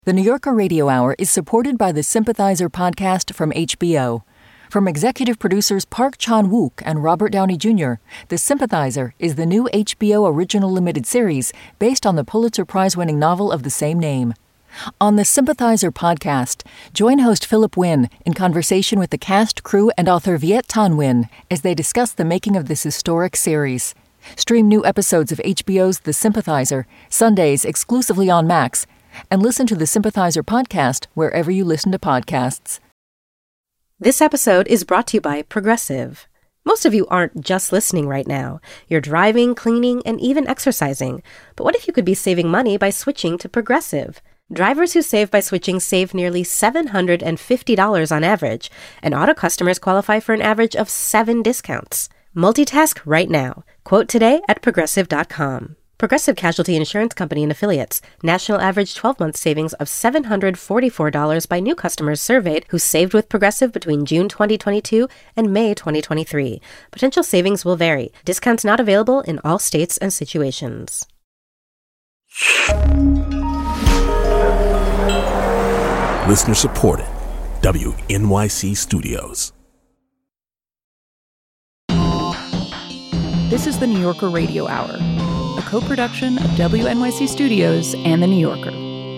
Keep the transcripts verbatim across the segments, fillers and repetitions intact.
The New Yorker Radio Hour is supported by the Sympathizer podcast from H B O. From executive producers Park Chan-wook and Robert Downey Junior, The Sympathizer is the new H B O original limited series based on the Pulitzer Prize-winning novel of the same name. On the Sympathizer podcast, join host Philip Wynn in conversation with the cast, crew, and author Viet Thanh Nguyen as they discuss the making of this historic series. Stream new episodes of H B O's The Sympathizer, Sundays exclusively on Max, and listen to the Sympathizer podcast wherever you listen to podcasts. This episode is brought to you by Progressive. Most of you aren't just listening right now. You're driving, cleaning, and even exercising. But what if you could be saving money by switching to Progressive? Drivers who save by switching save nearly seven hundred fifty dollars on average, and auto customers qualify for an average of seven discounts. Multitask right now. Quote today at progressive dot com. Progressive Casualty Insurance Company and Affiliates. National average twelve-month savings of seven hundred forty-four dollars by new customers surveyed who saved with Progressive between June twenty twenty-two and May twenty twenty-three. Potential savings will vary. Discounts not available in all states and situations. Listener supported. W N Y C Studios. This is the New Yorker Radio Hour, a co-production of W N Y C Studios and The New Yorker.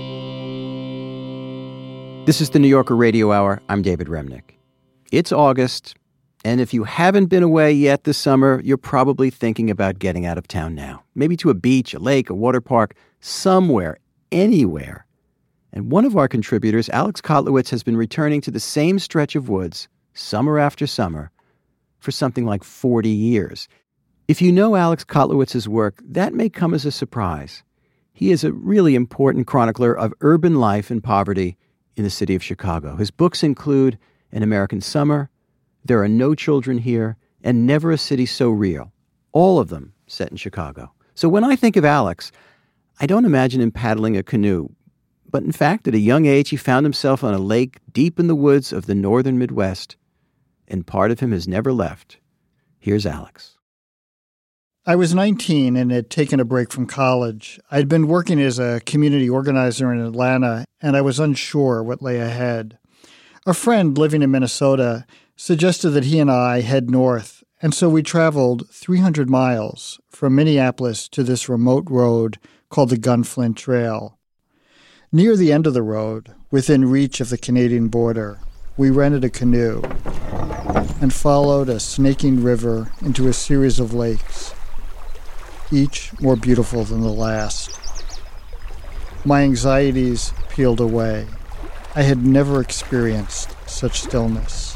This is the New Yorker Radio Hour. I'm David Remnick. It's August, and if you haven't been away yet this summer, you're probably thinking about getting out of town now. Maybe to a beach, a lake, a water park, somewhere, anywhere. And one of our contributors, Alex Kotlowitz, has been returning to the same stretch of woods, summer after summer, for something like forty years. If you know Alex Kotlowitz's work, that may come as a surprise. He is a really important chronicler of urban life and poverty in the city of Chicago. His books include An American Summer, There Are No Children Here, and Never a City So Real, all of them set in Chicago. So when I think of Alex, I don't imagine him paddling a canoe. But in fact, at a young age, he found himself on a lake deep in the woods of the northern Midwest, and part of him has never left. Here's Alex. I was nineteen and had taken a break from college. I'd been working as a community organizer in Atlanta, and I was unsure what lay ahead. A friend living in Minnesota suggested that he and I head north, and so we traveled three hundred miles from Minneapolis to this remote road called the Gunflint Trail. Near the end of the road, within reach of the Canadian border, we rented a canoe and followed a snaking river into a series of lakes, each more beautiful than the last. My anxieties peeled away. I had never experienced such stillness.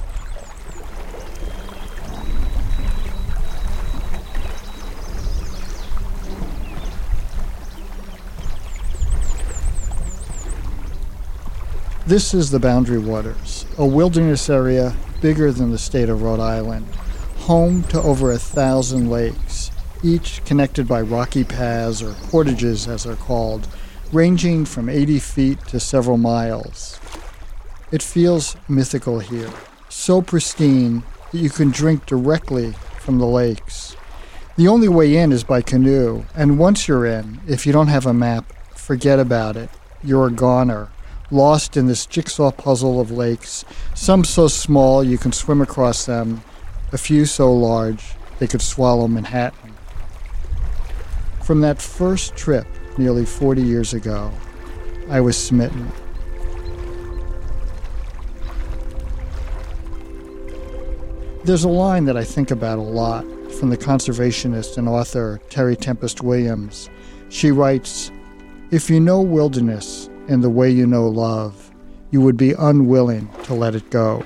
This is the Boundary Waters, a wilderness area bigger than the state of Rhode Island, home to over a thousand lakes, each connected by rocky paths, or portages as they're called, ranging from eighty feet to several miles. It feels mythical here, so pristine that you can drink directly from the lakes. The only way in is by canoe, and once you're in, if you don't have a map, forget about it. You're a goner, lost in this jigsaw puzzle of lakes, some so small you can swim across them, a few so large they could swallow Manhattan. From that first trip nearly forty years ago, I was smitten. There's a line that I think about a lot from the conservationist and author Terry Tempest Williams. She writes, "If you know wilderness in the way you know love, you would be unwilling to let it go."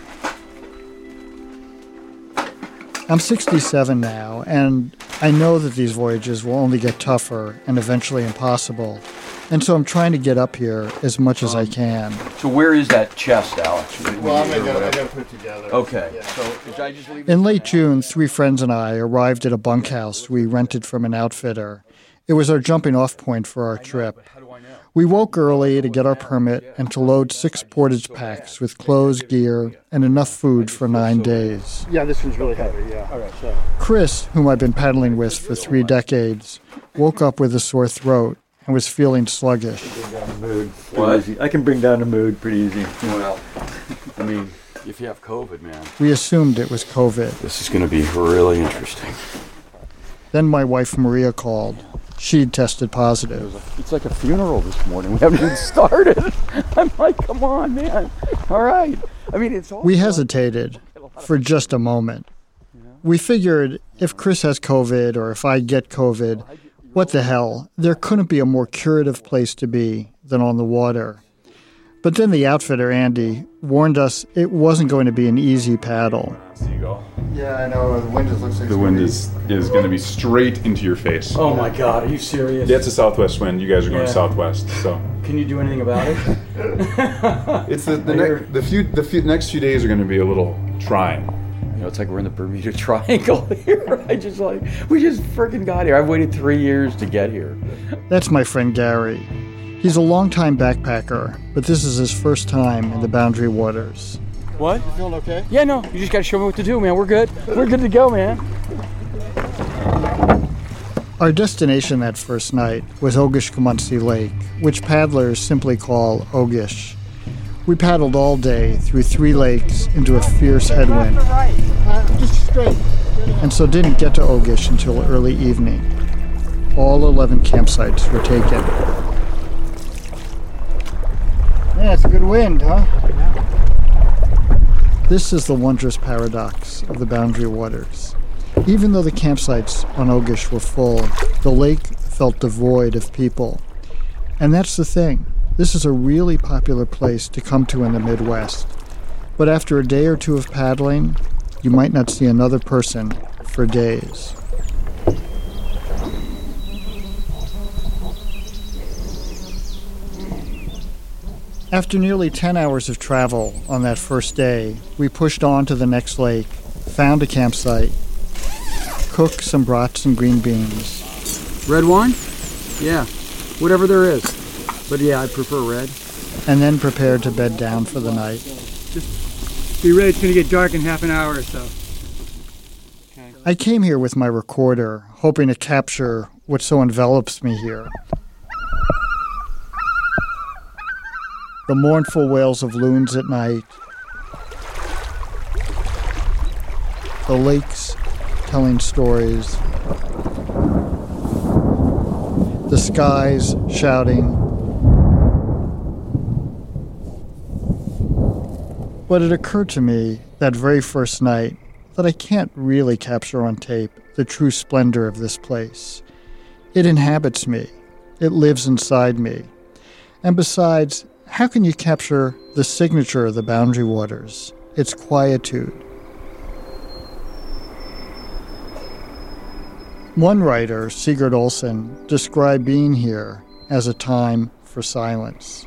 I'm sixty-seven now, and I know that these voyages will only get tougher and eventually impossible. And so I'm trying to get up here as much as um, I can. So where is that chest, Alex? Well, I'm going to put it together. Okay. Yeah. So did I just leave In late June, three friends and I arrived at a bunkhouse we rented from an outfitter. It was our jumping-off point for our trip. We woke early to get our permit and to load six portage packs with clothes, gear, and enough food for nine days. Yeah, this one's really heavy, yeah. All right, so. Chris, whom I've been paddling with for three decades, woke up with a sore throat and was feeling sluggish. Bring down the mood. What? I can bring down the mood pretty easy. Well, I mean, if you have COVID, man. We assumed it was COVID. This is going to be really interesting. Then my wife Maria called. She'd tested positive. It's like a funeral this morning. We haven't even started. I'm like, come on, man. All right. I mean, it's all. We hesitated for just a moment. We figured if Chris has COVID or if I get COVID, what the hell? There couldn't be a more curative place to be than on the water. But then the outfitter, Andy, warned us it wasn't going to be an easy paddle. Seagull. Yeah, I know. The wind looks like The wind is, is going to be straight into your face. Oh my God, are you serious? Yeah, it's a southwest wind. You guys are going Yeah. southwest, so. Can you do anything about it? It's the the, ne- the few the few next few days are going to be a little trying. You know, it's like we're in the Bermuda Triangle here. I just like, we just freaking got here. I've waited three years to get here. That's my friend Gary. He's a longtime backpacker, but this is his first time in the Boundary Waters. What? You feeling okay? Yeah, no, you just got to show me what to do, man. We're good. We're good to go, man. Our destination that first night was Ogishkomunsee Lake, which paddlers simply call Ogish. We paddled all day through three lakes into a fierce headwind, Just straight. And so didn't get to Ogish until early evening. All eleven campsites were taken. Yeah, it's a good wind, huh? This is the wondrous paradox of the Boundary Waters. Even though the campsites on Ogish were full, the lake felt devoid of people. And that's the thing. This is a really popular place to come to in the Midwest. But after a day or two of paddling, you might not see another person for days. After nearly ten hours of travel on that first day, we pushed on to the next lake, found a campsite, cooked some brats and green beans. Red wine? Yeah, whatever there is. But yeah, I prefer red. And then prepared to bed down for the night. Just be ready, it's going to get dark in half an hour or so. Okay. I came here with my recorder, hoping to capture what so envelops me here. The mournful wails of loons at night, the lakes telling stories, the skies shouting. But it occurred to me that very first night that I can't really capture on tape the true splendor of this place. It inhabits me. It lives inside me. And besides, how can you capture the signature of the Boundary Waters, its quietude? One writer, Sigurd Olsen, described being here as a time for silence.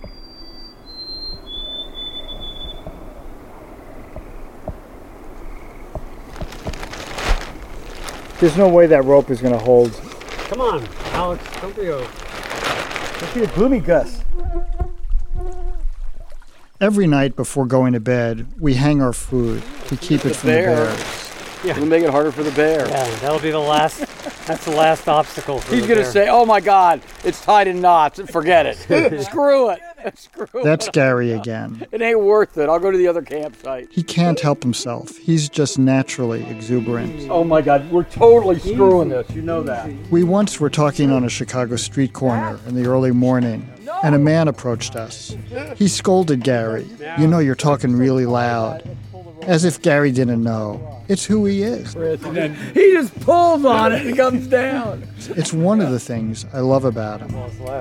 There's no way that rope is going to hold. Come on, Alex, don't be a... Don't be a gloomy Gus. Every night before going to bed, we hang our food to keep it from the bears. Yeah. It'll make it harder for the bear. Yeah, that'll be the last, that's the last obstacle for He's the going to bear. say, oh my God, it's tied in knots. Forget it. Screw it. Screw That's it. Gary again. It ain't worth it. I'll go to the other campsite. He can't help himself. He's just naturally exuberant. Oh my God, we're totally screwing this. You know that. We once were talking on a Chicago street corner in the early morning, and a man approached us. He scolded Gary. You know, you're talking really loud. As if Gary didn't know. It's who he is. He just pulls on it and comes down. It's one of the things I love about him.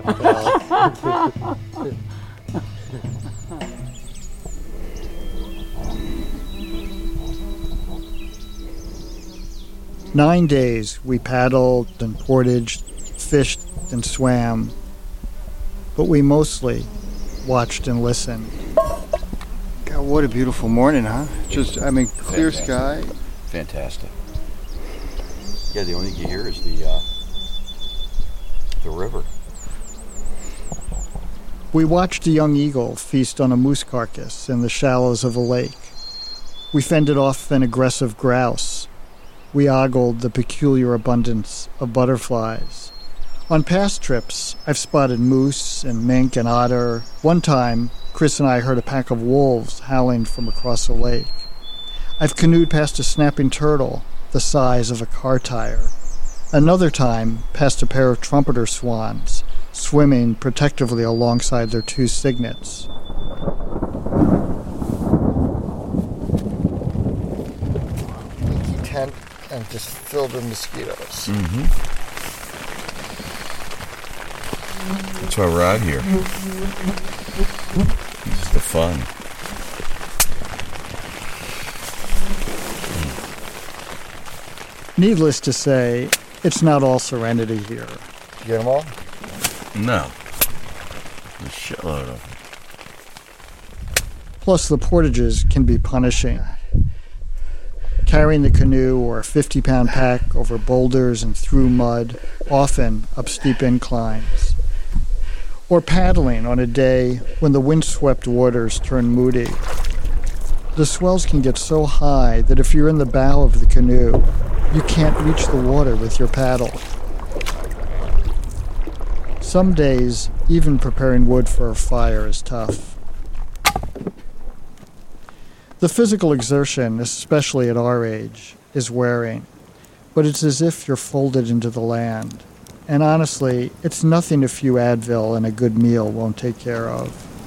Nine days we paddled and portaged, fished and swam, but we mostly watched and listened. God, what a beautiful morning, huh? Just, I mean, clear Fantastic. sky. Fantastic. Yeah, the only thing you hear is the uh, the river. We watched a young eagle feast on a moose carcass in the shallows of a lake. We fended off an aggressive grouse. We ogled the peculiar abundance of butterflies. On past trips, I've spotted moose and mink and otter. One time, Chris and I heard a pack of wolves howling from across the lake. I've canoed past a snapping turtle the size of a car tire. Another time, past a pair of trumpeter swans swimming protectively alongside their two cygnets. Leaky tent and just filled with mosquitoes. Mm-hmm. That's why we're out here. This is the fun. Needless to say, it's not all serenity here. You get them all? No. A shitload of them. Plus, the portages can be punishing. Carrying the canoe or a fifty-pound pack over boulders and through mud, often up steep inclines. Or paddling on a day when the windswept waters turn moody. The swells can get so high that if you're in the bow of the canoe, you can't reach the water with your paddle. Some days, even preparing wood for a fire is tough. The physical exertion, especially at our age, is wearing, but it's as if you're folded into the land. And honestly, it's nothing a few Advil and a good meal won't take care of.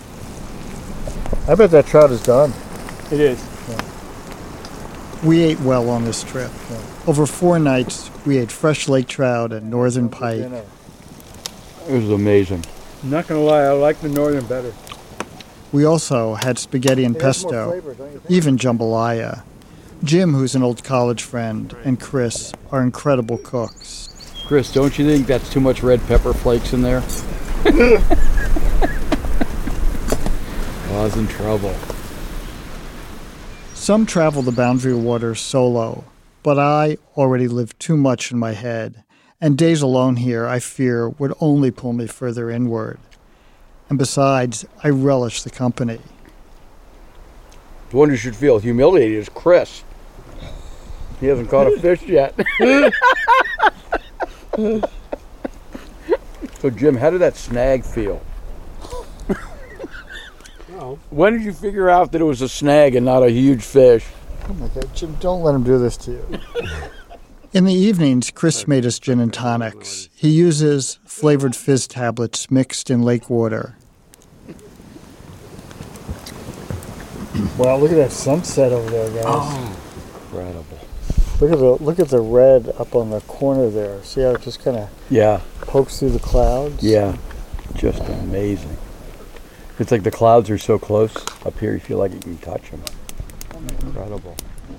I bet that trout is done. It is. Yeah. We ate well on this trip. Yeah. Over four nights, we ate fresh lake trout and northern pike. It was amazing. I'm not going to lie, I like the northern better. We also had spaghetti and It has more pesto, flavor, don't you think? even jambalaya. Jim, who's an old college friend, and Chris are incredible cooks. Chris, don't you think that's too much red pepper flakes in there? I was in trouble. Some travel the Boundary Waters solo, but I already live too much in my head, and days alone here, I fear, would only pull me further inward. And besides, I relish the company. The one who should feel humiliated is Chris. He hasn't caught a fish yet. So, Jim, how did that snag feel? Oh. When did you figure out that it was a snag and not a huge fish? Oh my God, Jim, don't let him do this to you. In the evenings, Chris made us gin and tonics. He uses flavored fizz tablets mixed in lake water. Wow, look at that sunset over there, guys. Oh, incredible. Look at the look at the red up on the corner there. See how it just kind of Yeah. pokes through the clouds? Yeah, just amazing. It's like the clouds are so close up here, you feel like you can touch them. Incredible.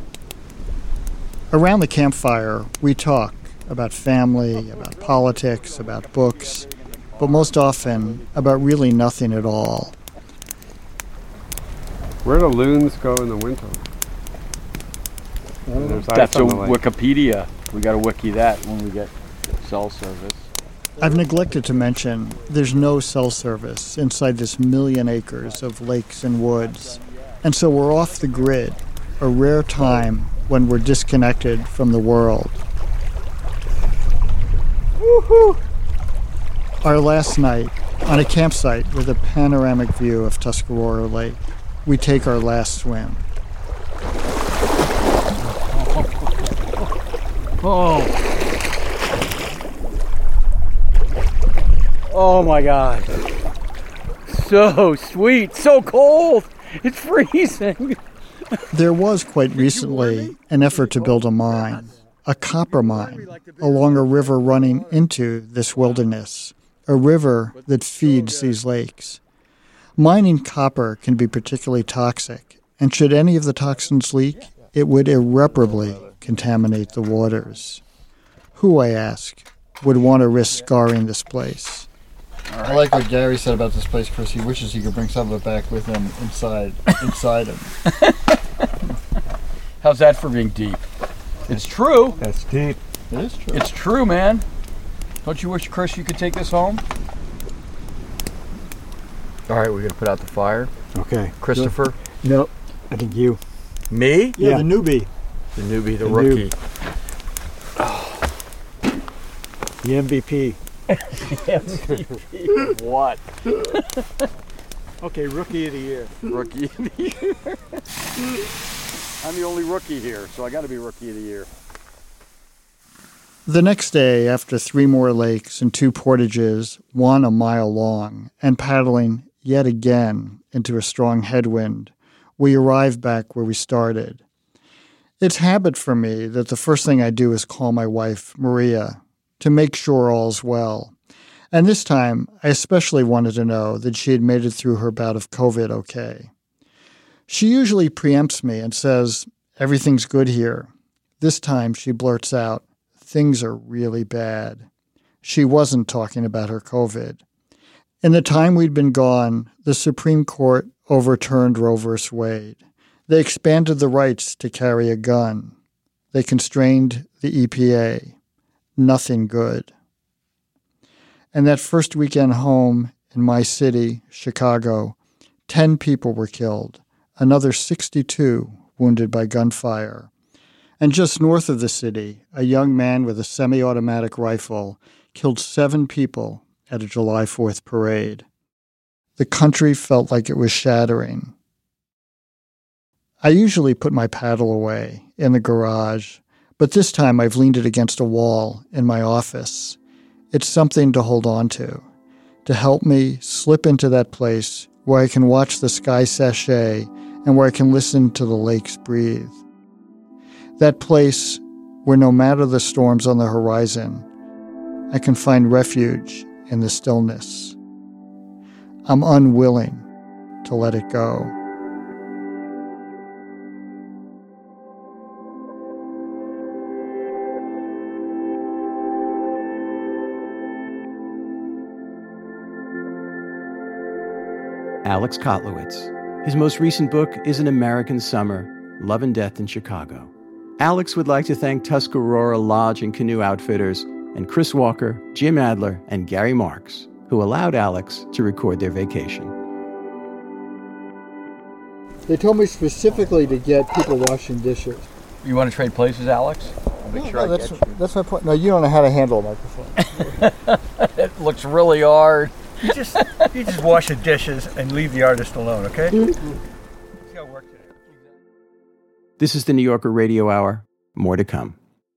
Around the campfire, we talk about family, about politics, about books, but most often about really nothing at all. Where do loons go in the winter? There's ice That's a on the lake. Wikipedia. We got to wiki that when we get cell service. I've neglected to mention there's no cell service inside this million acres of lakes and woods, and so we're off the grid, a rare time when we're disconnected from the world. Woohoo! Our last night, on a campsite with a panoramic view of Tuscarora Lake, we take our last swim. Oh. Oh my God. So sweet, so cold. It's freezing. There was quite recently an effort to build a mine, a copper mine, along a river running into this wilderness, a river that feeds these lakes. Mining copper can be particularly toxic, and should any of the toxins leak, it would irreparably contaminate the waters. Who, I ask, would want to risk scarring this place? I like what Gary said about this place, Chris. He wishes he could bring some of it back with him inside inside him. How's that for being deep? It's true. That's deep. It is true. It's true, man. Don't you wish, Chris, you could take this home? All right, we're going to put out the fire. Okay. Christopher? No, I think you. Me? Yeah, yeah. The newbie. The newbie, the, the rookie. Oh. The M V P. M V P of what? Okay, rookie of the year. Rookie of the year. I'm the only rookie here, so I got to be rookie of the year. The next day, after three more lakes and two portages, one a mile long, and paddling yet again into a strong headwind, we arrive back where we started. It's habit for me that the first thing I do is call my wife, Maria, to make sure all's well. And this time, I especially wanted to know that she had made it through her bout of COVID okay. She usually preempts me and says, everything's good here. This time, she blurts out, things are really bad. She wasn't talking about her COVID. In the time we'd been gone, the Supreme Court overturned Roe versus Wade. They expanded the rights to carry a gun. They constrained the E P A. Nothing good. And that first weekend home in my city, Chicago, ten people were killed, another sixty-two wounded by gunfire. And just north of the city, a young man with a semi-automatic rifle killed seven people at a July fourth parade. The country felt like it was shattering. I usually put my paddle away in the garage, but this time I've leaned it against a wall in my office. It's something to hold on to, to help me slip into that place where I can watch the sky sachet and where I can listen to the lakes breathe. That place where no matter the storms on the horizon, I can find refuge in the stillness. I'm unwilling to let it go. Alex Kotlowitz. His most recent book is An American Summer, Love and Death in Chicago. Alex would like to thank Tuscarora Lodge and Canoe Outfitters and Chris Walker, Jim Adler, and Gary Marks, who allowed Alex to record their vacation. They told me specifically to get people washing dishes. You want to trade places, Alex? I'll make No, sure no, I that's, get you. that's my point. No, you don't know how to handle a microphone. It looks really hard. You just you just wash the dishes and leave the artist alone, okay? He's got work today. This is the New Yorker Radio Hour. More to come.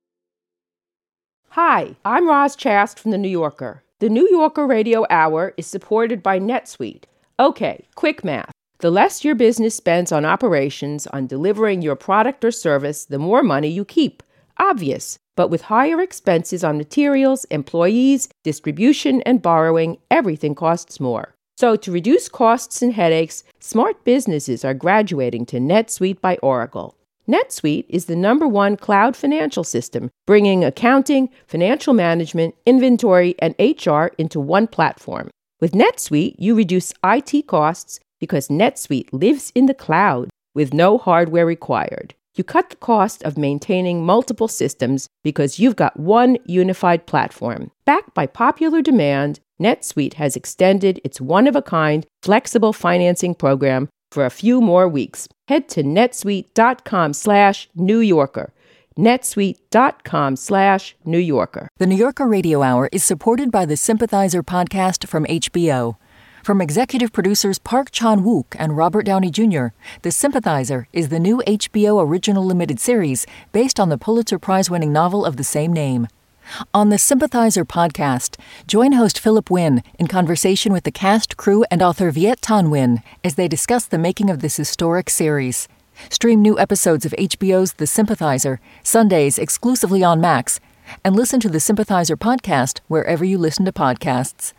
Hi, I'm Roz Chast from The New Yorker. The New Yorker Radio Hour is supported by NetSuite. Okay, quick math. The less your business spends on operations, on delivering your product or service, the more money you keep. Obvious. But with higher expenses on materials, employees, distribution, and borrowing, everything costs more. So to reduce costs and headaches, smart businesses are graduating to NetSuite by Oracle. NetSuite is the number one cloud financial system, bringing accounting, financial management, inventory, and H R into one platform. With NetSuite, you reduce I T costs because NetSuite lives in the cloud with no hardware required. You cut the cost of maintaining multiple systems because you've got one unified platform. Backed by popular demand, NetSuite has extended its one-of-a-kind flexible financing program for a few more weeks. Head to netsuite.com slash New Yorker. netsuite.com slash New Yorker. The New Yorker Radio Hour is supported by the Sympathizer podcast from H B O. From executive producers Park Chan-wook and Robert Downey Junior, The Sympathizer is the new H B O original limited series based on the Pulitzer Prize-winning novel of the same name. On the Sympathizer podcast, join host Philip Wynn in conversation with the cast, crew, and author Viet Thanh Nguyen as they discuss the making of this historic series. Stream new episodes of H B O's The Sympathizer, Sundays exclusively on Max, and listen to the Sympathizer podcast wherever you listen to podcasts.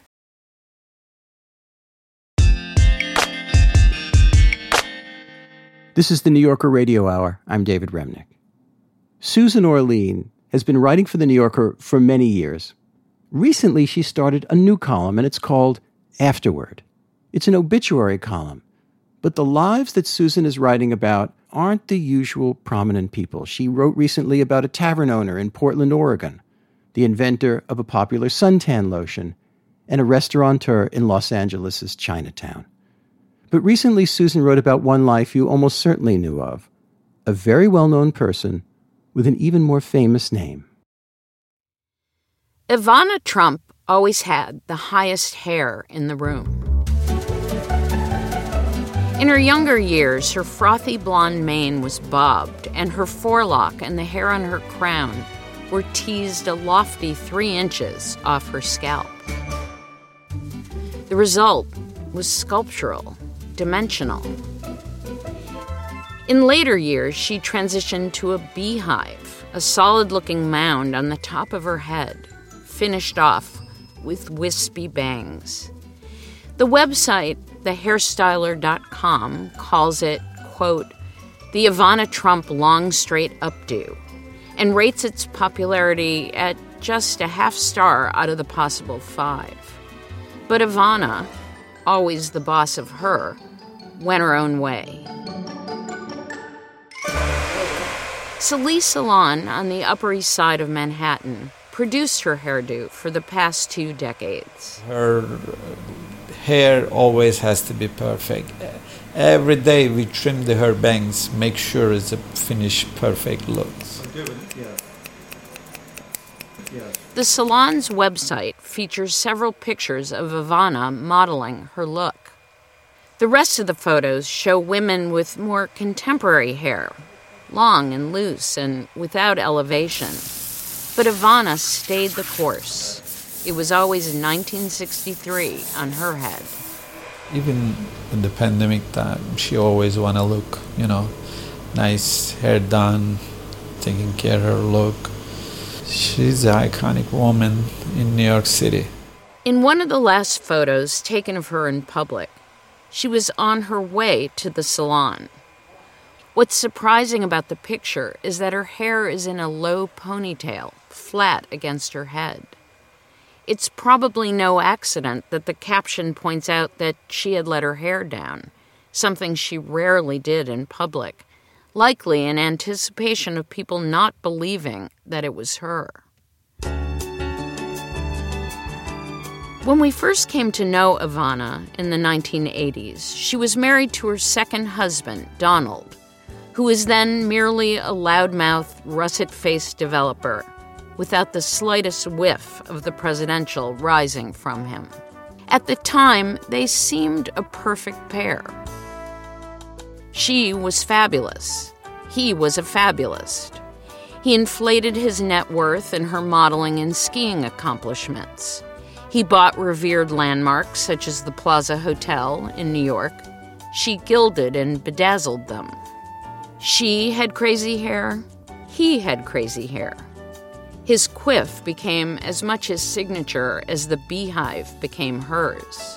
This is the New Yorker Radio Hour. I'm David Remnick. Susan Orlean has been writing for the New Yorker for many years. Recently, she started a new column, and it's called Afterward. It's an obituary column, but the lives that Susan is writing about aren't the usual prominent people. She wrote recently about a tavern owner in Portland, Oregon, the inventor of a popular suntan lotion, and a restaurateur in Los Angeles' Chinatown. But recently, Susan wrote about one life you almost certainly knew of, a very well-known person with an even more famous name. Ivana Trump always had the highest hair in the room. In her younger years, her frothy blonde mane was bobbed, and her forelock and the hair on her crown were teased a lofty three inches off her scalp. The result was sculptural, dimensional. In later years, she transitioned to a beehive, a solid-looking mound on the top of her head, finished off with wispy bangs. The website, the hairstyler dot com, calls it, quote, the Ivana Trump long straight updo, and rates its popularity at just a half star out of the possible five. But Ivana, always the boss of her, went her own way. Solis Salon on the Upper East Side of Manhattan produced her hairdo for the past two decades. Her hair always has to be perfect. Every day we trim the her bangs, make sure it's a finished, perfect look. The salon's website features several pictures of Ivana modeling her look. The rest of the photos show women with more contemporary hair, long and loose and without elevation. But Ivana stayed the course. It was always nineteen sixty-three on her head. Even in the pandemic time, she always want to look, you know, nice, hair done, taking care of her look. She's an iconic woman in New York City. In one of the last photos taken of her in public, she was on her way to the salon. What's surprising about the picture is that her hair is in a low ponytail, flat against her head. It's probably no accident that the caption points out that she had let her hair down, something she rarely did in public, likely in anticipation of people not believing that it was her. When we first came to know Ivana in the nineteen eighties, she was married to her second husband, Donald, who was then merely a loudmouth, russet-faced developer, without the slightest whiff of the presidential rising from him. At the time, they seemed a perfect pair. She was fabulous. He was a fabulist. He inflated his net worth in her modeling and skiing accomplishments. He bought revered landmarks such as the Plaza Hotel in New York. She gilded and bedazzled them. She had crazy hair. He had crazy hair. His quiff became as much his signature as the beehive became hers.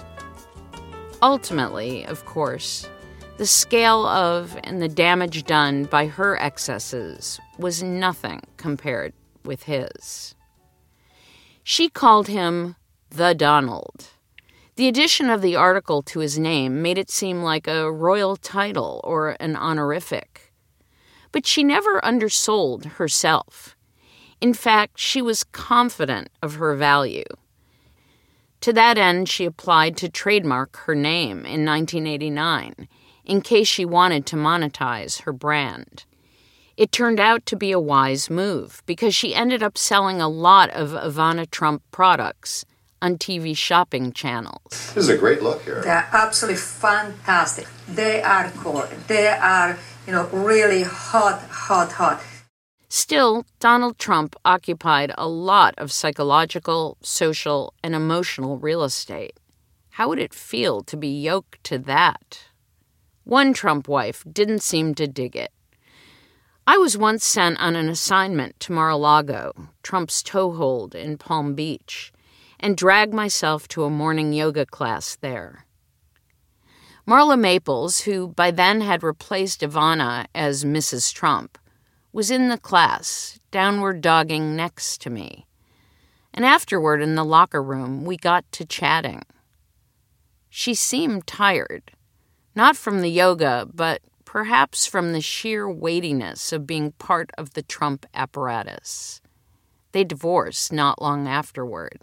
Ultimately, of course, the scale of and the damage done by her excesses was nothing compared with his. She called him the Donald. The addition of the article to his name made it seem like a royal title or an honorific. But she never undersold herself. In fact, she was confident of her value. To that end, she applied to trademark her name in nineteen eighty-nine, in case she wanted to monetize her brand. It turned out to be a wise move, because she ended up selling a lot of Ivana Trump products on T V shopping channels. This is a great look here. They're absolutely fantastic. They are core. They are, you know, really hot, hot, hot. Still, Donald Trump occupied a lot of psychological, social, and emotional real estate. How would it feel to be yoked to that? One Trump wife didn't seem to dig it. I was once sent on an assignment to Mar-a-Lago, Trump's toehold in Palm Beach, and dragged myself to a morning yoga class there. Marla Maples, who by then had replaced Ivana as Missus Trump, was in the class, downward dogging next to me. And afterward in the locker room, we got to chatting. She seemed tired, not from the yoga, but perhaps from the sheer weightiness of being part of the Trump apparatus. They divorced not long afterward.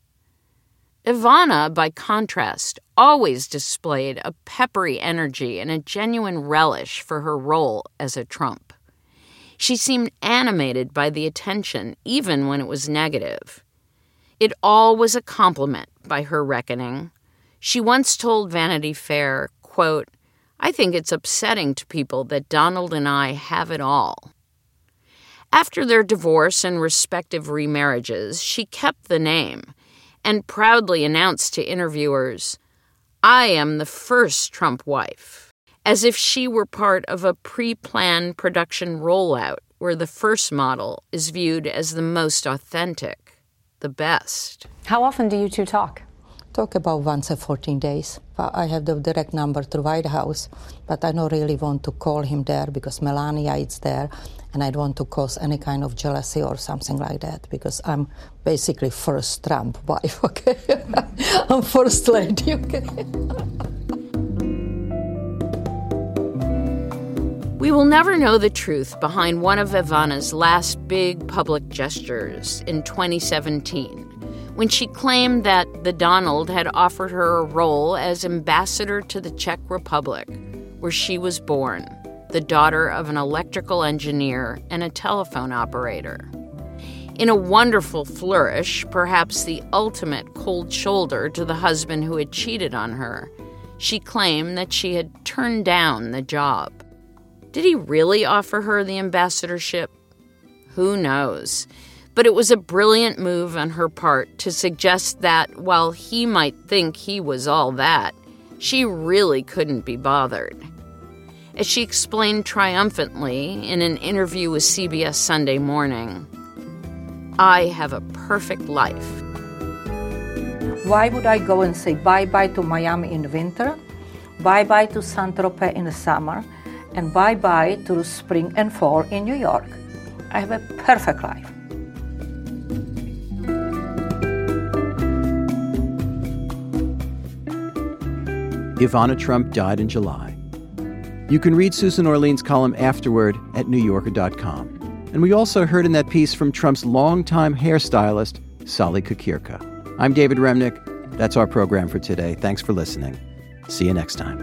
Ivana, by contrast, always displayed a peppery energy and a genuine relish for her role as a Trump. She seemed animated by the attention, even when it was negative. It all was a compliment by her reckoning. She once told Vanity Fair, quote, "I think it's upsetting to people that Donald and I have it all." After their divorce and respective remarriages, she kept the name and proudly announced to interviewers, "I am the first Trump wife," as if she were part of a pre-planned production rollout where the first model is viewed as the most authentic, the best. How often do you two talk? Talk about once in fourteen days. I have the direct number to White House, but I don't really want to call him there because Melania is there, and I don't want to cause any kind of jealousy or something like that because I'm basically first Trump wife, okay? I'm first lady, okay? We will never know the truth behind one of Ivana's last big public gestures in twenty seventeen, when she claimed that the Donald had offered her a role as ambassador to the Czech Republic, where she was born, the daughter of an electrical engineer and a telephone operator. In a wonderful flourish, perhaps the ultimate cold shoulder to the husband who had cheated on her, she claimed that she had turned down the job. Did he really offer her the ambassadorship? Who knows? But it was a brilliant move on her part to suggest that while he might think he was all that, she really couldn't be bothered. As she explained triumphantly in an interview with C B S Sunday Morning, "I have a perfect life." Why would I go and say bye-bye to Miami in the winter, bye-bye to Saint-Tropez in the summer, and bye-bye to the spring and fall in New York? I have a perfect life. Ivana Trump died in July. You can read Susan Orlean's column afterward at new yorker dot com. And we also heard in that piece from Trump's longtime hairstylist, Sally Kukirka. I'm David Remnick. That's our program for today. Thanks for listening. See you next time.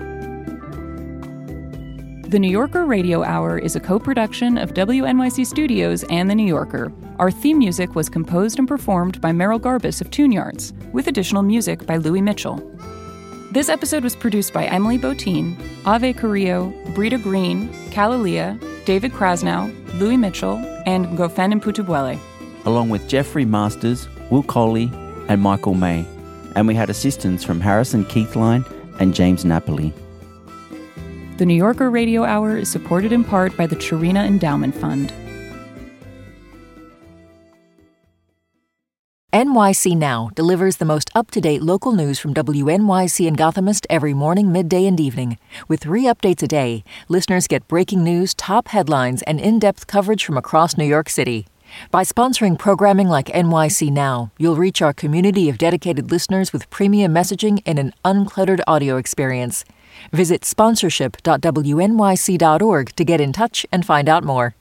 The New Yorker Radio Hour is a co-production of W N Y C Studios and The New Yorker. Our theme music was composed and performed by Merrill Garbus of Tune Yards, with additional music by Louis Mitchell. This episode was produced by Emily Botine, Ave Carrillo, Brita Green, Kalalia, David Krasnow, Louis Mitchell, and Gofen Mputubuele. Along with Jeffrey Masters, Will Coley, and Michael May. And we had assistance from Harrison Keithline and James Napoli. The New Yorker Radio Hour is supported in part by the Chirina Endowment Fund. N Y C Now delivers the most up-to-date local news from W N Y C and Gothamist every morning, midday, and evening. With three updates a day, listeners get breaking news, top headlines, and in-depth coverage from across New York City. By sponsoring programming like N Y C Now, you'll reach our community of dedicated listeners with premium messaging and an uncluttered audio experience. Visit sponsorship dot w n y c dot org to get in touch and find out more.